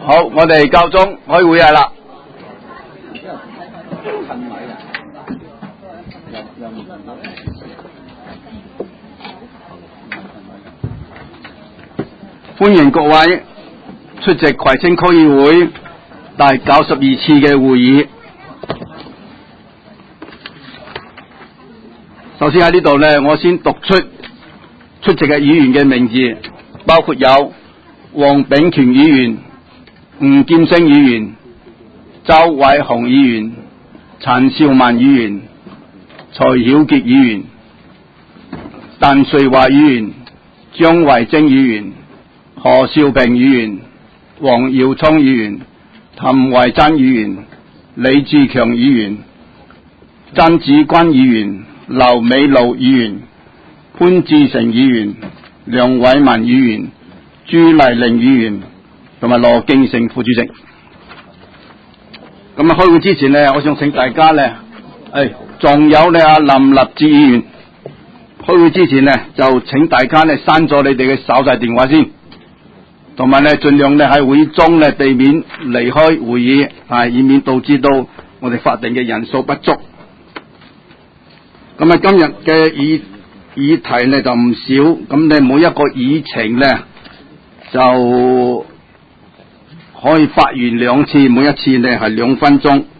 好，我哋教宗開會係啦。歡迎各位出席葵青區議會第92次嘅會議。首先喺呢度呢，我先讀出席嘅議員嘅名字，包括有黃炳權議員、吳劍星議員、周偉雄議員、陳兆文議員、蔡曉傑議員、鄧瑞華議員、張維貞議員、何兆平議員、黃耀聰議員、譚惠珍議員、李志強議員、曾子君議員、劉美露議員、潘志成議員、梁偉文議員、朱麗玲議員同埋羅敬成副主席。咁啊，開會之前呢，我想請大家呢，仲有呢阿林立志議員，開會之前呢，就請大家呢刪咗你哋嘅手提電話先，同埋呢盡量呢喺會中呢避免離開會議，以免導致到我哋法定嘅人數不足。咁啊，今日嘅議題呢就唔少，咁你每一個議程呢就可以發言2次，每一次呢係2分鐘。